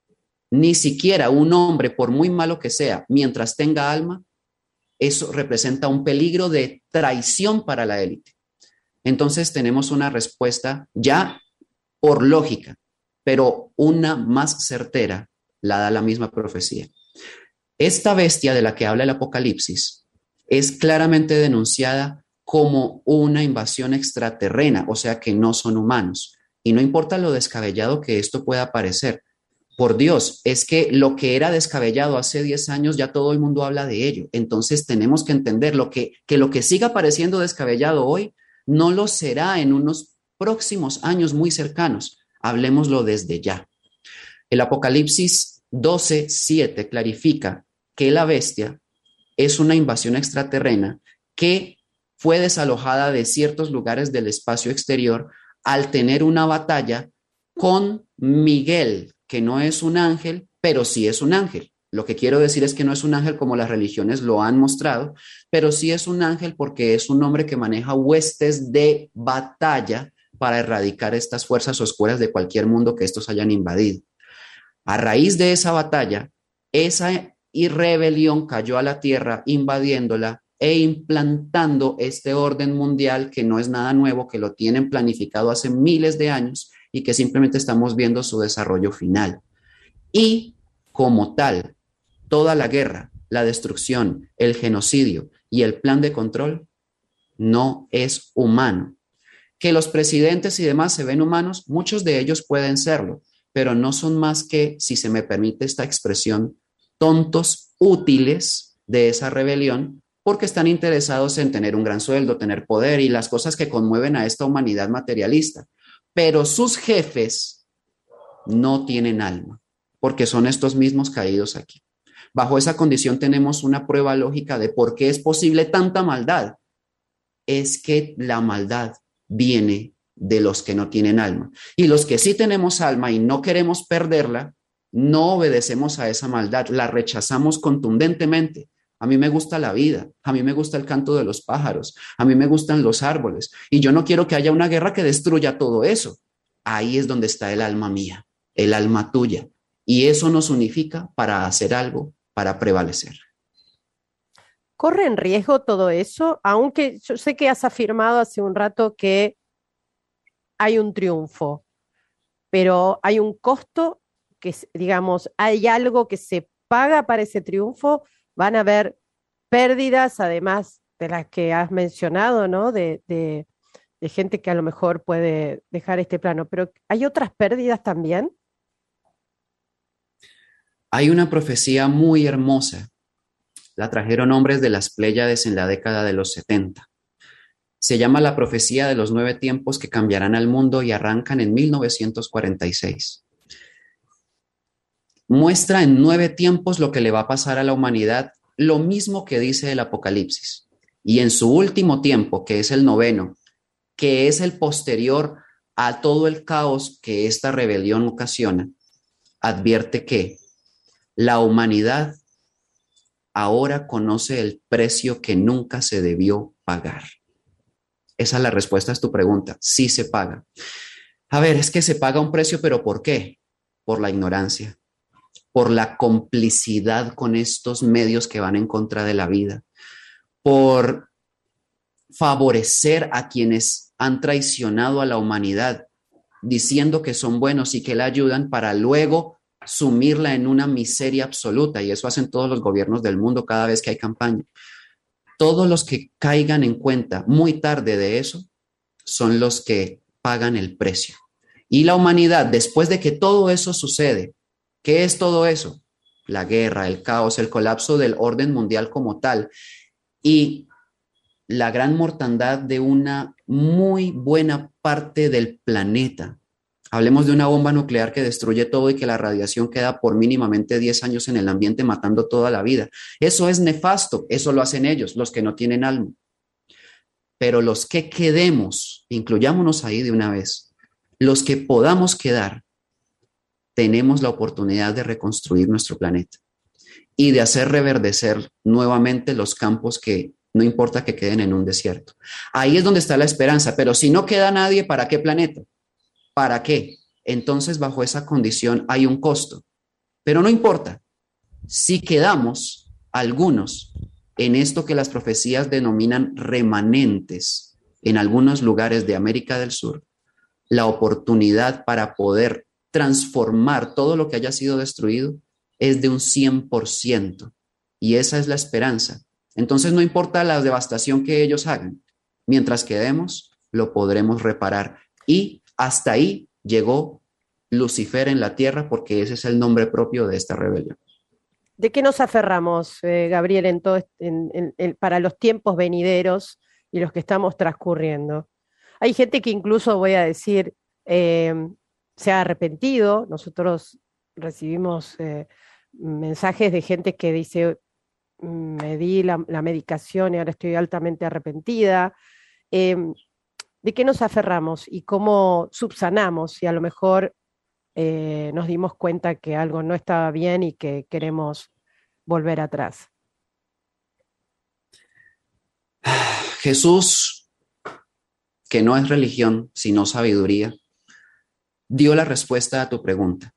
Ni siquiera un hombre, por muy malo que sea, mientras tenga alma, eso representa un peligro de traición para la élite. Entonces tenemos una respuesta ya por lógica, pero una más certera la da la misma profecía. Esta bestia de la que habla el Apocalipsis es claramente denunciada como una invasión extraterrena, o sea que no son humanos. Y no importa lo descabellado que esto pueda parecer. Por Dios, es que lo que era descabellado hace diez años ya todo el mundo habla de ello. Entonces tenemos que entender lo que, que lo que siga pareciendo descabellado hoy no lo será en unos próximos años muy cercanos. Hablemoslo desde ya. El Apocalipsis doce siete clarifica que la bestia es una invasión extraterrena que fue desalojada de ciertos lugares del espacio exterior al tener una batalla con Miguel, que no es un ángel, pero sí es un ángel. Lo que quiero decir es que no es un ángel como las religiones lo han mostrado, pero sí es un ángel porque es un hombre que maneja huestes de batalla para erradicar estas fuerzas oscuras de cualquier mundo que estos hayan invadido. A raíz de esa batalla, esa rebelión cayó a la tierra invadiéndola e implantando este orden mundial que no es nada nuevo, que lo tienen planificado hace miles de años y que simplemente estamos viendo su desarrollo final. Y como tal, toda la guerra, la destrucción, el genocidio y el plan de control no es humano. Que los presidentes y demás se ven humanos, muchos de ellos pueden serlo, pero no son más que, si se me permite esta expresión, tontos útiles de esa rebelión porque están interesados en tener un gran sueldo, tener poder y las cosas que conmueven a esta humanidad materialista. Pero sus jefes no tienen alma, porque son estos mismos caídos aquí. Bajo esa condición tenemos una prueba lógica de por qué es posible tanta maldad. Es que la maldad viene de los que no tienen alma. Y los que sí tenemos alma y no queremos perderla, no obedecemos a esa maldad, la rechazamos contundentemente. A mí me gusta la vida, a mí me gusta el canto de los pájaros, a mí me gustan los árboles y yo no quiero que haya una guerra que destruya todo eso. Ahí es donde está el alma mía, el alma tuya. Y eso nos unifica para hacer algo, para prevalecer. ¿Corre en riesgo todo eso? Aunque yo sé que has afirmado hace un rato que hay un triunfo, pero hay un costo que, digamos, hay algo que se paga para ese triunfo. Van a haber pérdidas, además de las que has mencionado, ¿no? De, de, de gente que a lo mejor puede dejar este plano, pero ¿hay otras pérdidas también? Hay una profecía muy hermosa. La trajeron hombres de las Pléyades en la década de los setenta. Se llama la profecía de los nueve tiempos que cambiarán al mundo y arrancan en mil novecientos cuarenta y seis. Muestra en nueve tiempos lo que le va a pasar a la humanidad, lo mismo que dice el Apocalipsis. Y en su último tiempo, que es el noveno, que es el posterior a todo el caos que esta rebelión ocasiona, advierte que la humanidad ahora conoce el precio que nunca se debió pagar. Esa es la respuesta a tu pregunta. Sí se paga. A ver, es que se paga un precio, pero ¿por qué? Por la ignorancia, por la complicidad con estos medios que van en contra de la vida, por favorecer a quienes han traicionado a la humanidad, diciendo que son buenos y que la ayudan para luego sumirla en una miseria absoluta, y eso hacen todos los gobiernos del mundo cada vez que hay campaña. Todos los que caigan en cuenta muy tarde de eso son los que pagan el precio. Y la humanidad, después de que todo eso sucede, ¿qué es todo eso? La guerra, el caos, el colapso del orden mundial como tal y la gran mortandad de una muy buena parte del planeta. Hablemos de una bomba nuclear que destruye todo y que la radiación queda por mínimamente diez años en el ambiente matando toda la vida. Eso es nefasto, eso lo hacen ellos, los que no tienen alma. Pero los que quedemos, incluyámonos ahí de una vez, los que podamos quedar, tenemos la oportunidad de reconstruir nuestro planeta y de hacer reverdecer nuevamente los campos que no importa que queden en un desierto. Ahí es donde está la esperanza, pero si no queda nadie, ¿para qué planeta? ¿Para qué? Entonces, bajo esa condición hay un costo. Pero no importa. Si quedamos algunos en esto que las profecías denominan remanentes en algunos lugares de América del Sur, la oportunidad para poder transformar todo lo que haya sido destruido es de un cien por ciento. Y esa es la esperanza. Entonces, no importa la devastación que ellos hagan. Mientras quedemos, lo podremos reparar. Y hasta ahí llegó Lucifer en la tierra, porque ese es el nombre propio de esta rebelión. ¿De qué nos aferramos, eh, Gabriel, en todo, en, en, en, para los tiempos venideros y los que estamos transcurriendo? Hay gente que incluso, voy a decir, eh, se ha arrepentido. Nosotros recibimos eh, mensajes de gente que dice, me di la, la medicación y ahora estoy altamente arrepentida. Eh, ¿De qué nos aferramos y cómo subsanamos si a lo mejor eh, nos dimos cuenta que algo no estaba bien y que queremos volver atrás? Jesús, que no es religión, sino sabiduría, dio la respuesta a tu pregunta.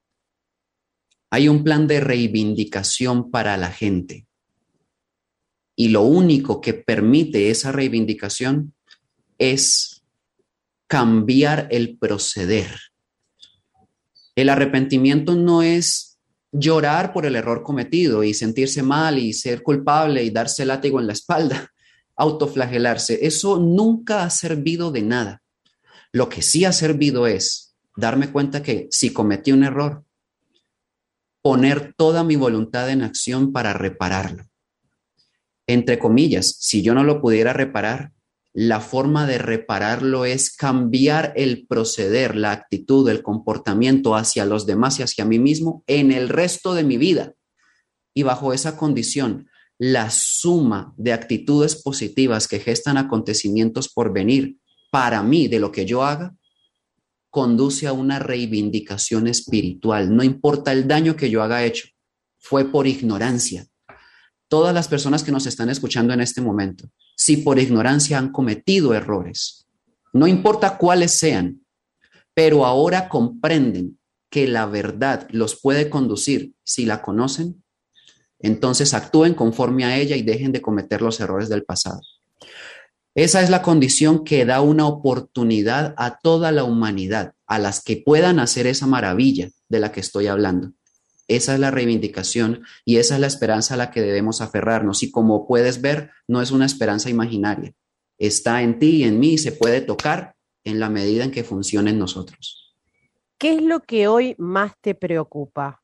Hay un plan de reivindicación para la gente. Y lo único que permite esa reivindicación es cambiar el proceder. El arrepentimiento no es llorar por el error cometido y sentirse mal y ser culpable y darse látigo en la espalda, autoflagelarse. Eso nunca ha servido de nada. Lo que sí ha servido es darme cuenta que si cometí un error, poner toda mi voluntad en acción para repararlo. Entre comillas, si yo no lo pudiera reparar, la forma de repararlo es cambiar el proceder, la actitud, el comportamiento hacia los demás y hacia mí mismo en el resto de mi vida. Y bajo esa condición, la suma de actitudes positivas que gestan acontecimientos por venir para mí de lo que yo haga, conduce a una reivindicación espiritual. No importa el daño que yo haya hecho, fue por ignorancia. Todas las personas que nos están escuchando en este momento, si por ignorancia han cometido errores, no importa cuáles sean, pero ahora comprenden que la verdad los puede conducir si la conocen, entonces actúen conforme a ella y dejen de cometer los errores del pasado. Esa es la condición que da una oportunidad a toda la humanidad, a las que puedan hacer esa maravilla de la que estoy hablando. Esa es la reivindicación y esa es la esperanza a la que debemos aferrarnos. Y como puedes ver, no es una esperanza imaginaria. Está en ti y en mí y se puede tocar en la medida en que funcione en nosotros. ¿Qué es lo que hoy más te preocupa?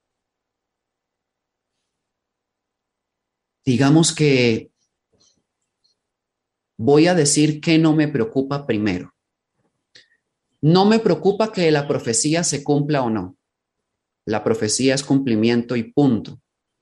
Digamos que voy a decir que no me preocupa primero. No me preocupa que la profecía se cumpla o no. La profecía es cumplimiento y punto.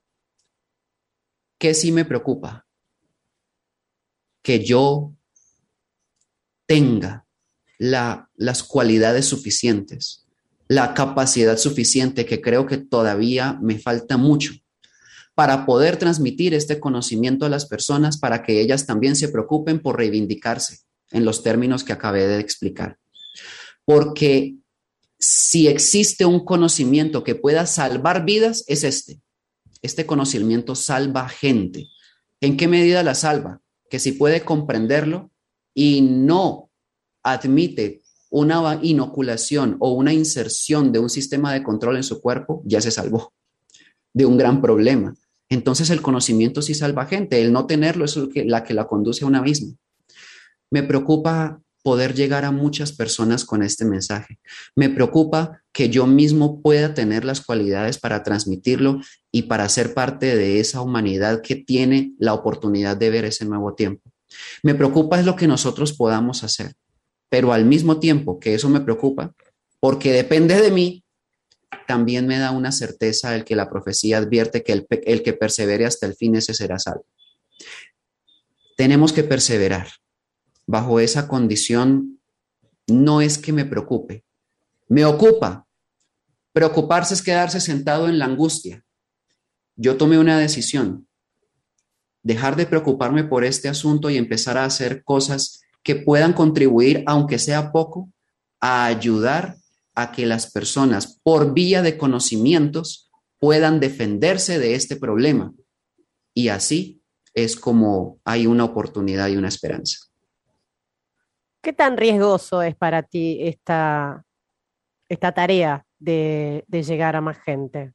¿Qué sí me preocupa? Que yo tenga la, las cualidades suficientes, la capacidad suficiente, que creo que todavía me falta mucho, para poder transmitir este conocimiento a las personas, para que ellas también se preocupen por reivindicarse en los términos que acabé de explicar. Porque si existe un conocimiento que pueda salvar vidas, es este. Este conocimiento salva gente. ¿En qué medida la salva? Que si puede comprenderlo y no admite una inoculación o una inserción de un sistema de control en su cuerpo, ya se salvó de un gran problema. Entonces el conocimiento sí salva gente. El no tenerlo es la que la conduce a un abismo. Me preocupa poder llegar a muchas personas con este mensaje. Me preocupa que yo mismo pueda tener las cualidades para transmitirlo y para ser parte de esa humanidad que tiene la oportunidad de ver ese nuevo tiempo. Me preocupa es lo que nosotros podamos hacer, pero al mismo tiempo que eso me preocupa, porque depende de mí, también me da una certeza el que la profecía advierte que el, el que persevere hasta el fin, ese será salvo. Tenemos que perseverar. Bajo esa condición, no es que me preocupe, me ocupa. Preocuparse es quedarse sentado en la angustia. Yo tomé una decisión, dejar de preocuparme por este asunto y empezar a hacer cosas que puedan contribuir, aunque sea poco, a ayudar a que las personas, por vía de conocimientos, puedan defenderse de este problema. Y así es como hay una oportunidad y una esperanza. ¿Qué tan riesgoso es para ti esta, esta tarea de, de llegar a más gente?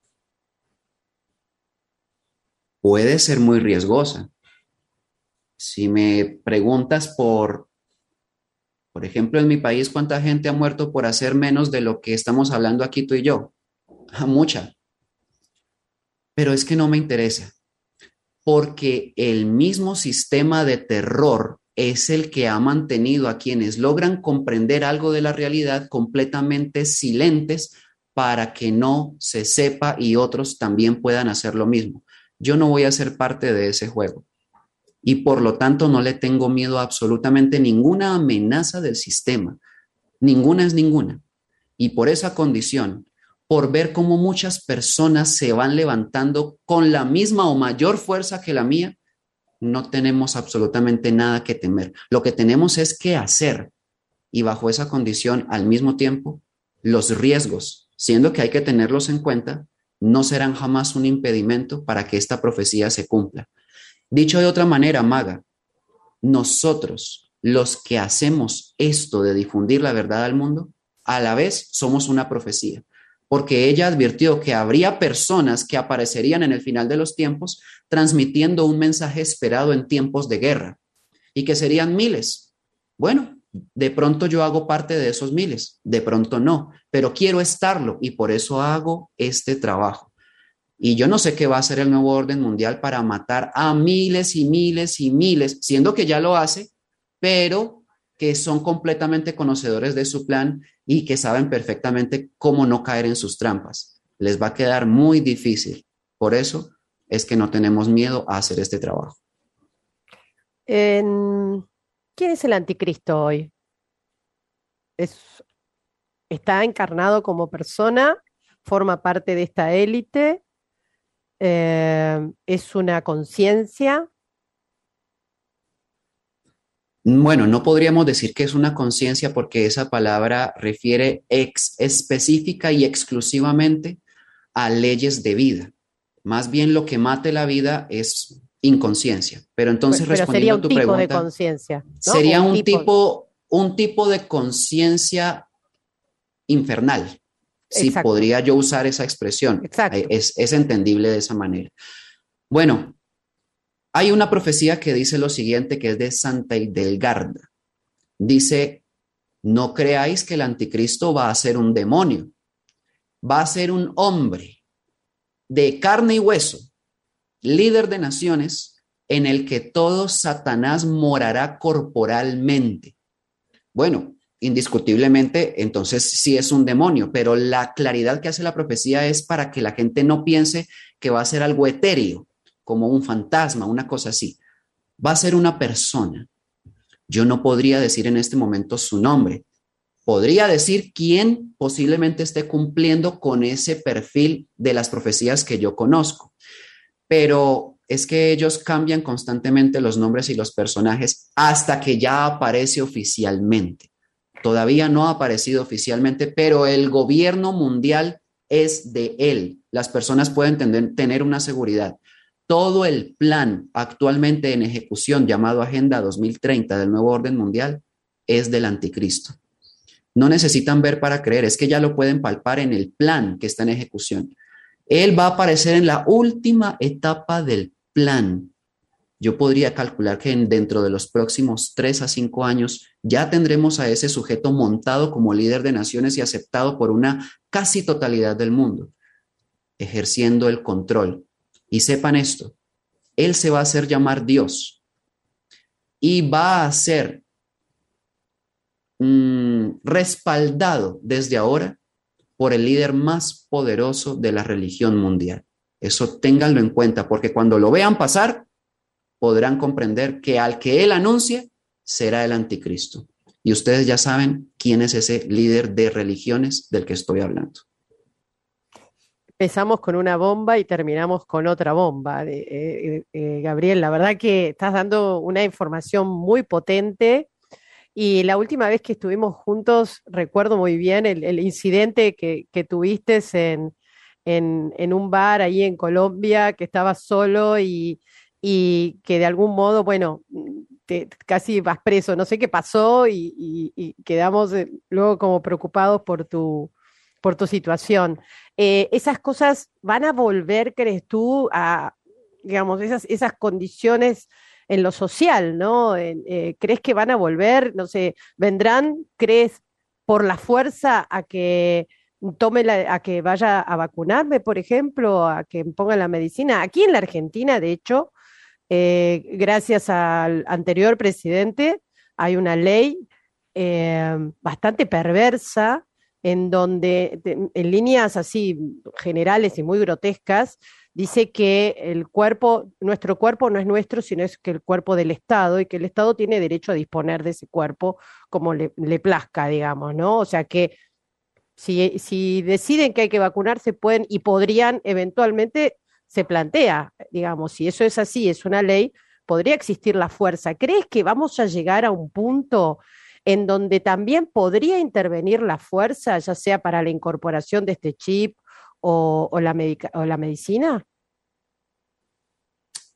Puede ser muy riesgosa. Si me preguntas por, por ejemplo, en mi país, ¿cuánta gente ha muerto por hacer menos de lo que estamos hablando aquí tú y yo? A mucha. Pero es que no me interesa, porque el mismo sistema de terror es el que ha mantenido a quienes logran comprender algo de la realidad completamente silentes para que no se sepa y otros también puedan hacer lo mismo. Yo no voy a ser parte de ese juego y por lo tanto no le tengo miedo a absolutamente ninguna amenaza del sistema. Ninguna es ninguna. Y por esa condición, por ver cómo muchas personas se van levantando con la misma o mayor fuerza que la mía, no tenemos absolutamente nada que temer. Lo que tenemos es que hacer. Y bajo esa condición, al mismo tiempo, los riesgos, siendo que hay que tenerlos en cuenta, no serán jamás un impedimento para que esta profecía se cumpla. Dicho de otra manera, Maga, nosotros, los que hacemos esto de difundir la verdad al mundo, a la vez somos una profecía, porque ella advirtió que habría personas que aparecerían en el final de los tiempos transmitiendo un mensaje esperado en tiempos de guerra y que serían miles. Bueno, de pronto yo hago parte de esos miles, de pronto no, pero quiero estarlo y por eso hago este trabajo. Y yo no sé qué va a hacer el nuevo orden mundial para matar a miles y miles y miles, siendo que ya lo hace, pero que son completamente conocedores de su plan y que saben perfectamente cómo no caer en sus trampas. Les va a quedar muy difícil. Por eso es que no tenemos miedo a hacer este trabajo. En- ¿Quién es el anticristo hoy? Es, ¿está encarnado como persona? ¿Forma parte de esta élite? Eh, ¿es una conciencia? Bueno, no podríamos decir que es una conciencia porque esa palabra refiere ex específica y exclusivamente a leyes de vida. Más bien lo que mate la vida es inconsciencia. Pero Pe- entonces, Pero sería respondiendo a un tu tipo de pregunta, conciencia, ¿no? O sería un un tipo. tipo, un tipo de conciencia infernal, si Exacto, podría yo usar esa expresión. exacto. Es, es entendible de esa manera. Bueno, hay una profecía que dice lo siguiente, que es de Santa Hildegarda. Dice, no creáis que el anticristo va a ser un demonio, va a ser un hombre de carne y hueso, líder de naciones, en el que todo Satanás morará corporalmente. Bueno, indiscutiblemente, entonces sí es un demonio, pero la claridad que hace la profecía es para que la gente no piense que va a ser algo etéreo, como un fantasma, una cosa así. Va a ser una persona. Yo no podría decir en este momento su nombre. Podría decir quién posiblemente esté cumpliendo con ese perfil de las profecías que yo conozco, pero es que ellos cambian constantemente los nombres y los personajes hasta que ya aparece oficialmente. Todavía no ha aparecido oficialmente, pero el gobierno mundial es de él. Las personas pueden tener, tener una seguridad. Todo el plan actualmente en ejecución llamado Agenda dos mil treinta del nuevo orden mundial es del anticristo. No necesitan ver para creer, es que ya lo pueden palpar en el plan que está en ejecución. Él va a aparecer en la última etapa del plan. Yo podría calcular que en, dentro de los próximos tres a cinco años ya tendremos a ese sujeto montado como líder de naciones y aceptado por una casi totalidad del mundo, ejerciendo el control. Y sepan esto, él se va a hacer llamar Dios y va a ser mmm, respaldado desde ahora por el líder más poderoso de la religión mundial. Eso ténganlo en cuenta, porque cuando lo vean pasar, podrán comprender que al que él anuncie será el anticristo. Y ustedes ya saben quién es ese líder de religiones del que estoy hablando. Empezamos con una bomba y terminamos con otra bomba. Eh, eh, eh, Gabriel, la verdad que estás dando una información muy potente. Y la última vez que estuvimos juntos, recuerdo muy bien el, el incidente que, que tuviste en, en, en un bar ahí en Colombia, que estabas solo y, y que de algún modo, bueno, te, casi vas preso. No sé qué pasó y, y- y quedamos eh, luego como preocupados por tu, por tu situación. Eh, ¿esas cosas van a volver, crees tú, a, digamos, esas, esas condiciones en lo social, ¿no? En, eh, ¿crees que van a volver? No sé, ¿vendrán, crees, por la fuerza a que tome la, a que vaya a vacunarme, por ejemplo, a que ponga la medicina? Aquí en la Argentina, de hecho, eh, gracias al anterior presidente, hay una ley eh, bastante perversa en donde, de- en líneas así generales y muy grotescas, dice que el cuerpo, nuestro cuerpo no es nuestro, sino es que el cuerpo del Estado y que el Estado tiene derecho a disponer de ese cuerpo como le, le plazca, digamos, ¿no? O sea que si, si deciden que hay que vacunarse, pueden y podrían eventualmente, se plantea, digamos, si eso es así, es una ley, podría existir la fuerza. ¿Crees que vamos a llegar a un punto en donde también podría intervenir la fuerza, ya sea para la incorporación de este chip o, o la, medica- o la medicina?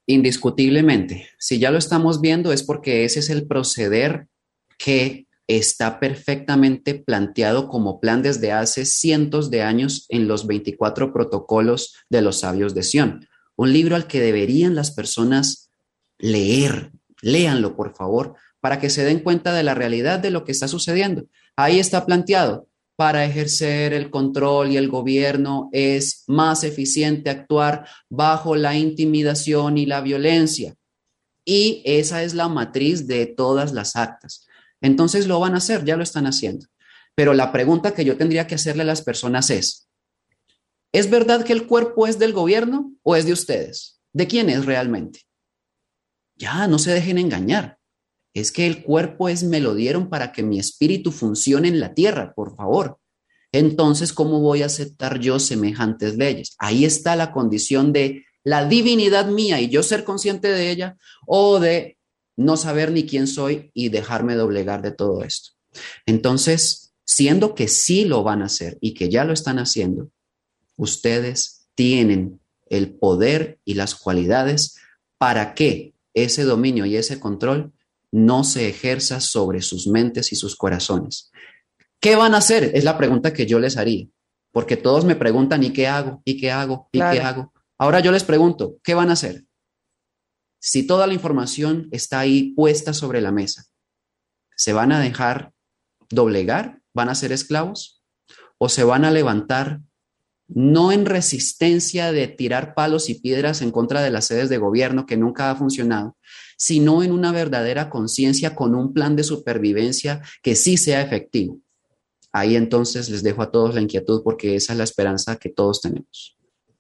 Indiscutiblemente, si ya lo estamos viendo es porque ese es el proceder que está perfectamente planteado como plan desde hace cientos de años en los veinticuatro protocolos de los sabios de Sión. Un libro al que deberían las personas leer. Léanlo, por favor, para que se den cuenta de la realidad de lo que está sucediendo. Ahí está planteado. Para ejercer el control y el gobierno es más eficiente actuar bajo la intimidación y la violencia. Y esa es la matriz de todas las actas. Entonces lo van a hacer, ya lo están haciendo. Pero la pregunta que yo tendría que hacerle a las personas es, ¿es verdad que el cuerpo es del gobierno o es de ustedes? ¿De quién es realmente? Ya, no se dejen engañar. Es que el cuerpo es me lo dieron para que mi espíritu funcione en la tierra, por favor. Entonces, ¿cómo voy a aceptar yo semejantes leyes? Ahí está la condición de la divinidad mía y yo ser consciente de ella, o de no saber ni quién soy y dejarme doblegar de todo esto. Entonces, siendo que sí lo van a hacer y que ya lo están haciendo, ustedes tienen el poder y las cualidades para que ese dominio y ese control no se ejerza sobre sus mentes y sus corazones. ¿Qué van a hacer? Es la pregunta que yo les haría, porque todos me preguntan, ¿y qué hago? ¿Y qué hago? ¿Y claro. qué hago? Ahora yo les pregunto, ¿qué van a hacer? Si toda la información está ahí puesta sobre la mesa, ¿se van a dejar doblegar? ¿Van a ser esclavos? ¿O se van a levantar no en resistencia de tirar palos y piedras en contra de las sedes de gobierno que nunca ha funcionado, sino en una verdadera conciencia con un plan de supervivencia que sí sea efectivo? Ahí entonces les dejo a todos la inquietud, porque esa es la esperanza que todos tenemos.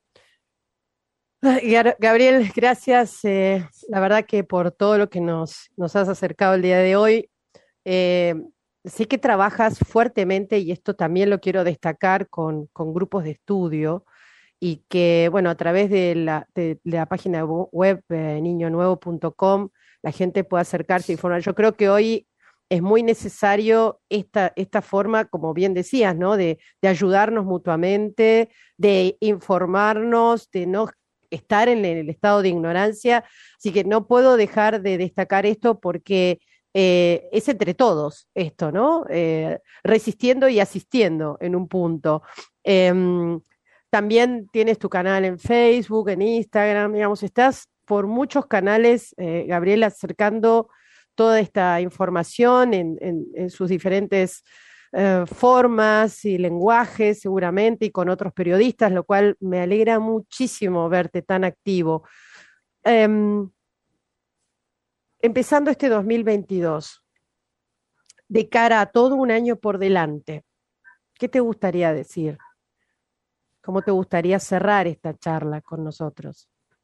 Gabriel, gracias, eh, la verdad que por todo lo que nos, nos has acercado el día de hoy. Eh, sé que trabajas fuertemente, y esto también lo quiero destacar, con, con grupos de estudio, y que, bueno, a través de la, de, de la página web eh, niño nuevo punto com la gente puede acercarse e informar. Yo creo que hoy es muy necesario esta, esta forma, como bien decías, ¿no? De, de ayudarnos mutuamente, de informarnos, de no estar en el estado de ignorancia. Así que no puedo dejar de destacar esto, porque eh, es entre todos esto, ¿no? Eh, resistiendo y asistiendo en un punto. Eh, también tienes tu canal en Facebook, en Instagram, digamos, estás por muchos canales, eh, Gabriel, acercando toda esta información en, en, en sus diferentes eh, formas y lenguajes, seguramente, y con otros periodistas, lo cual me alegra muchísimo verte tan activo. Eh, empezando este dos mil veintidós, de cara a todo un año por delante, ¿qué te gustaría decir? ¿Cómo te gustaría cerrar esta charla con nosotros?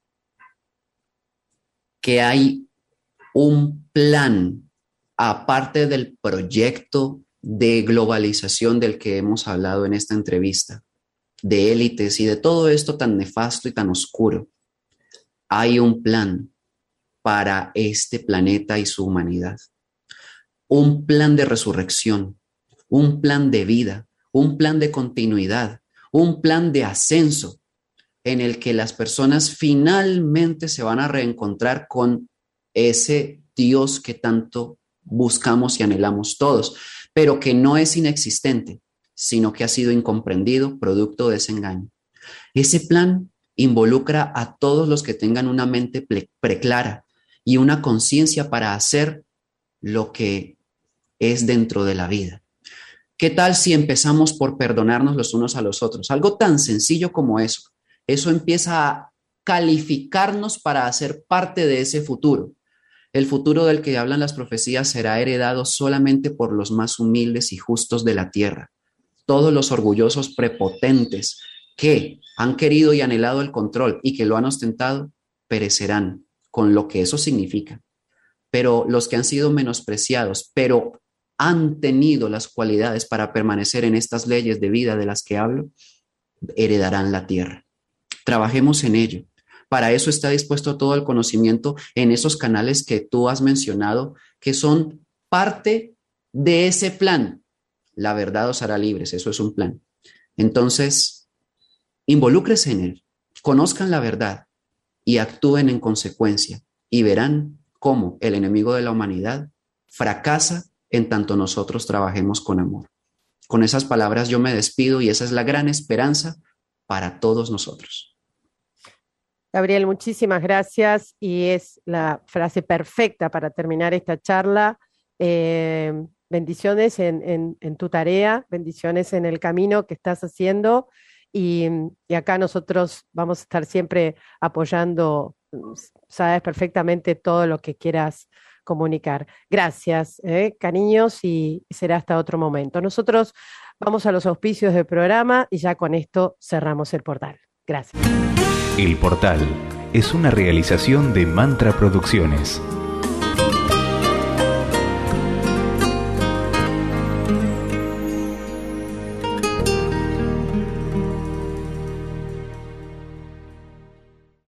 Que hay un plan, aparte del proyecto de globalización del que hemos hablado en esta entrevista, de élites y de todo esto tan nefasto y tan oscuro. Hay un plan para este planeta y su humanidad. Un plan de resurrección, un plan de vida, un plan de continuidad, un plan de ascenso, en el que las personas finalmente se van a reencontrar con ese Dios que tanto buscamos y anhelamos todos, pero que no es inexistente, sino que ha sido incomprendido, producto de ese engaño. Ese plan involucra a todos los que tengan una mente preclara y una conciencia para hacer lo que es dentro de la vida. ¿Qué tal si empezamos por perdonarnos los unos a los otros? Algo tan sencillo como eso. Eso empieza a calificarnos para hacer parte de ese futuro. El futuro del que hablan las profecías será heredado solamente por los más humildes y justos de la tierra. Todos los orgullosos prepotentes que han querido y anhelado el control y que lo han ostentado, perecerán, con lo que eso significa. Pero los que han sido menospreciados, pero han tenido las cualidades para permanecer en estas leyes de vida de las que hablo, heredarán la tierra. Trabajemos en ello. Para eso está dispuesto todo el conocimiento en esos canales que tú has mencionado, que son parte de ese plan. La verdad os hará libres, eso es un plan. Entonces, involúcrese en él, conozcan la verdad, y actúen en consecuencia y verán cómo el enemigo de la humanidad fracasa en tanto nosotros trabajemos con amor. Con esas palabras yo me despido y esa es la gran esperanza para todos nosotros. Gabriel, muchísimas gracias y es la frase perfecta para terminar esta charla. Eh, bendiciones en, en, en tu tarea, bendiciones en el camino que estás haciendo y, y acá nosotros vamos a estar siempre apoyando, sabes perfectamente todo lo que quieras comunicar. Gracias, eh, cariños, y será hasta otro momento. Nosotros vamos a los auspicios del programa y ya con esto cerramos el portal. Gracias. El Portal es una realización de Mantra Producciones.